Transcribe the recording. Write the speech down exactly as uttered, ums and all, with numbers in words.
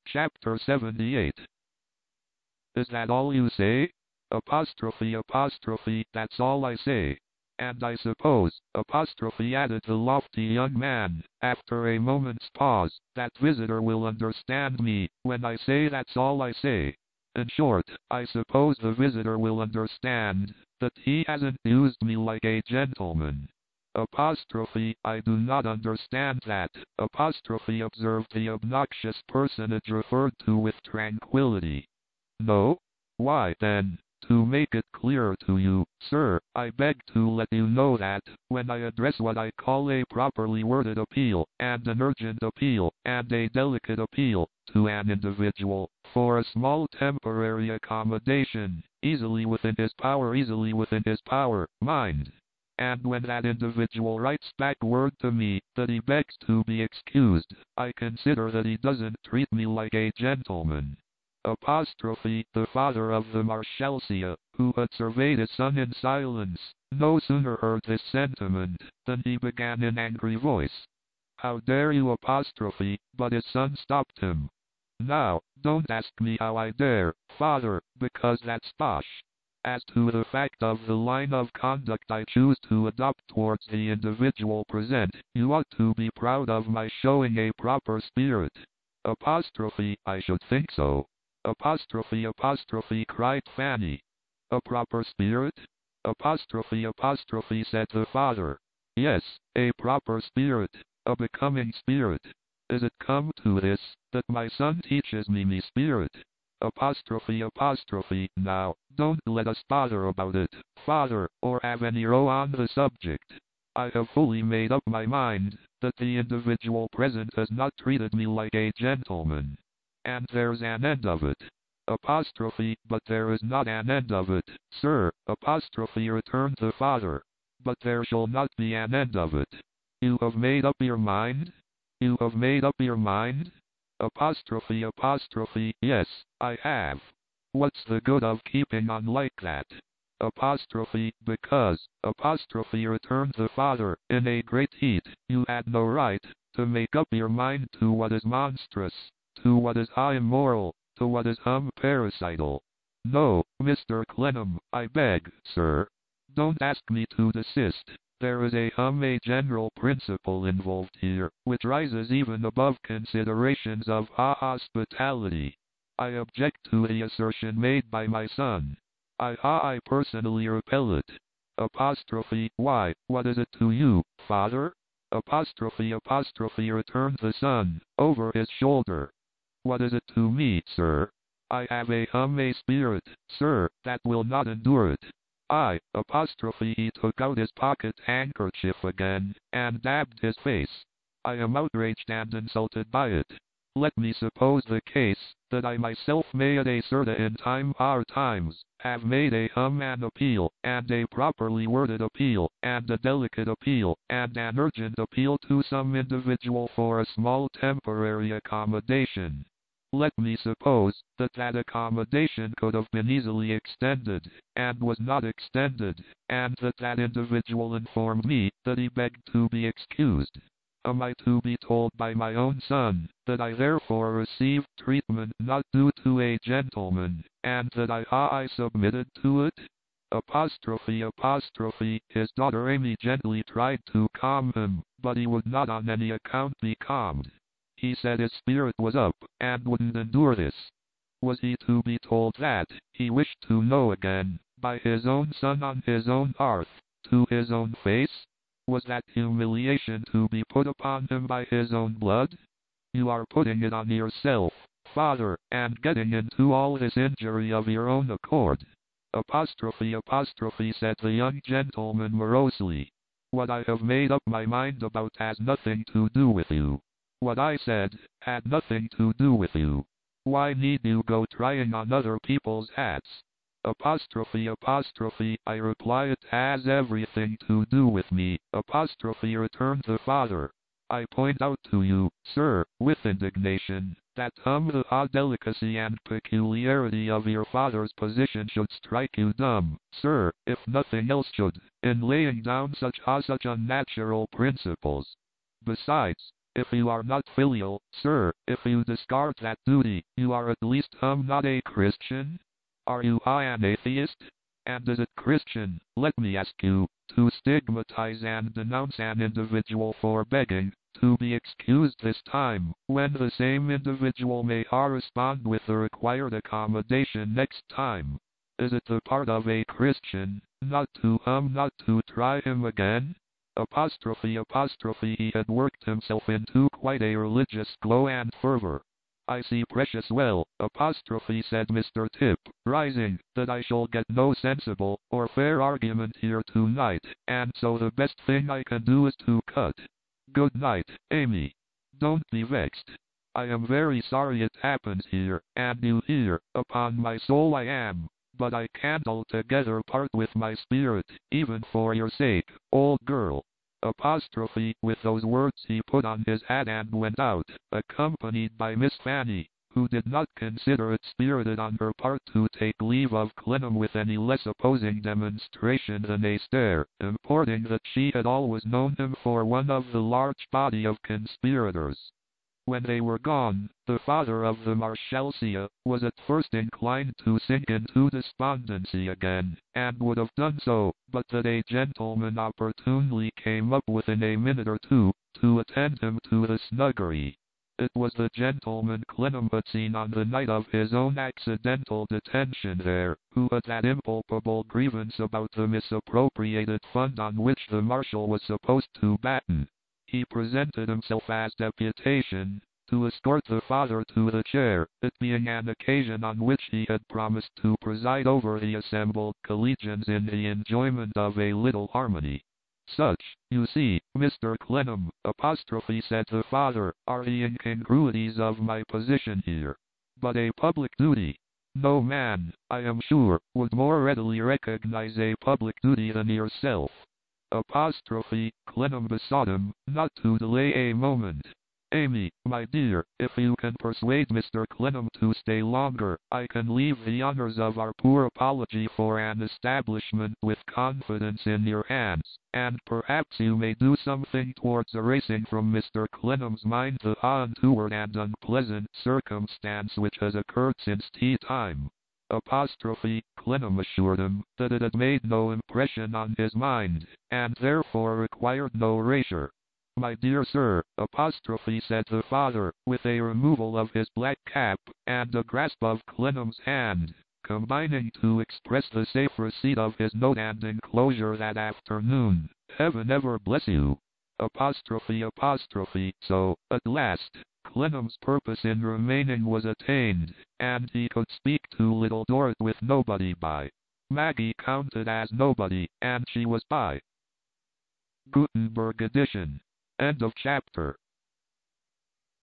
Chapter seventy-eight. Is that all you say? Apostrophe apostrophe, that's all I say. And I suppose, apostrophe added the lofty young man, after a moment's pause, that visitor will understand me, when I say that's all I say. In short, I suppose the visitor will understand, that he hasn't used me like a gentleman. Apostrophe, I do not understand that, apostrophe observed the obnoxious personage referred to with tranquility. No? Why then, to make it clearer to you, sir, I beg to let you know that, when I address what I call a properly worded appeal, and an urgent appeal, and a delicate appeal, to an individual, for a small temporary accommodation, easily within his power, easily within his power, mind. And when that individual writes back word to me, that he begs to be excused, I consider that he doesn't treat me like a gentleman. Apostrophe, the father of the Marshalsea, who had surveyed his son in silence, no sooner heard this sentiment, than he began in angry voice. How dare you, apostrophe, but his son stopped him. Now, don't ask me how I dare, father, because that's bosh. As to the fact of the line of conduct I choose to adopt towards the individual present, you ought to be proud of my showing a proper spirit. Apostrophe, I should think so. Apostrophe apostrophe, cried Fanny. A proper spirit? Apostrophe apostrophe, said the father. Yes, a proper spirit, a becoming spirit. Is it come to this, that my son teaches me me spirit? Apostrophe apostrophe, now, don't let us bother about it, father, or have any row on the subject. I have fully made up my mind, that the individual present has not treated me like a gentleman. And there's an end of it. Apostrophe, but there is not an end of it, sir, apostrophe, returned the father. But there shall not be an end of it. You have made up your mind? You have made up your mind? Apostrophe apostrophe, yes, I have. What's the good of keeping on like that? Apostrophe, because, apostrophe, returned the father, in a great heat, you had no right, to make up your mind to what is monstrous, to what is high immoral, to what is hum parasital. No, Mister Clennam, I beg, sir. Don't ask me to desist. There is a hum a general principle involved here, which rises even above considerations of ha hospitality. I object to the assertion made by my son. I ha I personally repel it. Apostrophe, why, what is it to you, father? Apostrophe apostrophe, returned the son, over his shoulder. What is it to me, sir? I have a hum a spirit, sir, that will not endure it. I, apostrophe, he took out his pocket handkerchief again, and dabbed his face. I am outraged and insulted by it. Let me suppose the case, that I myself may at a certain time or times, have made a hum an appeal, and a properly worded appeal, and a delicate appeal, and an urgent appeal to some individual for a small temporary accommodation. Let me suppose, that that accommodation could have been easily extended, and was not extended, and that that individual informed me, that he begged to be excused. Am I to be told by my own son, that I therefore received treatment not due to a gentleman, and that I ha I submitted to it? Apostrophe apostrophe, his daughter Amy gently tried to calm him, but he would not on any account be calmed. He said his spirit was up, and wouldn't endure this. Was he to be told that, he wished to know again, by his own son on his own hearth, to his own face? Was that humiliation to be put upon him by his own blood? You are putting it on yourself, father, and getting into all this injury of your own accord. Apostrophe apostrophe, said the young gentleman morosely. What I have made up my mind about has nothing to do with you. What I said, had nothing to do with you. Why need you go trying on other people's hats? Apostrophe apostrophe, I reply it has everything to do with me, apostrophe, returned the father. I point out to you, sir, with indignation, that hum the ha delicacy and peculiarity of your father's position should strike you dumb, sir, if nothing else should, in laying down such ha such unnatural principles. Besides, If you are not filial, sir, if you discard that duty, you are at least um not a Christian? Are you I an atheist? And is it Christian, let me ask you, to stigmatize and denounce an individual for begging, to be excused this time, when the same individual may respond with the required accommodation next time? Is it the part of a Christian, not to um not to try him again? Apostrophe apostrophe he had worked himself into quite a religious glow and fervor. I see precious well, apostrophe said Mister Tip, rising, that I shall get no sensible or fair argument here tonight, and so the best thing I can do is to cut. Good night, Amy. Don't be vexed. I am very sorry it happened here, and you here, upon my soul I am, but I can't altogether part with my spirit, even for your sake, old girl. Apostrophe, with those words he put on his hat and went out, accompanied by Miss Fanny, who did not consider it spirited on her part to take leave of Clennam with any less opposing demonstration than a stare, importing that she had always known him for one of the large body of conspirators. When they were gone, the father of the Marshalsea was at first inclined to sink into despondency again, and would have done so, but that a gentleman opportunely came up within a minute or two, to attend him to the snuggery. It was the gentleman Clennam had seen on the night of his own accidental detention there, who had that impalpable grievance about the misappropriated fund on which the Marshal was supposed to batten. He presented himself as deputation, to escort the father to the chair, it being an occasion on which he had promised to preside over the assembled collegians in the enjoyment of a little harmony. Such, you see, Mister Clennam, apostrophe said the father, are the incongruities of my position here. But a public duty. No man, I am sure, would more readily recognize a public duty than yourself. Apostrophe, Clennam besought him not to delay a moment. Amy, my dear, if you can persuade Mister Clennam to stay longer, I can leave the honors of our poor apology for an establishment with confidence in your hands, and perhaps you may do something towards erasing from Mister Clennam's mind the untoward and unpleasant circumstance which has occurred since tea time. Apostrophe, Clennam assured him that it had made no impression on his mind, and therefore required no erasure. My dear sir, apostrophe said the father, with a removal of his black cap, and a grasp of Clennam's hand, combining to express the safe receipt of his note and enclosure that afternoon. Heaven ever bless you. Apostrophe apostrophe, so, at last, Clennam's purpose in remaining was attained, and he could speak to Little Dorrit with nobody by. Maggie counted as nobody, and she was by. Gutenberg edition. End of chapter.